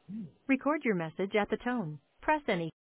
Record your message at the tone. Press any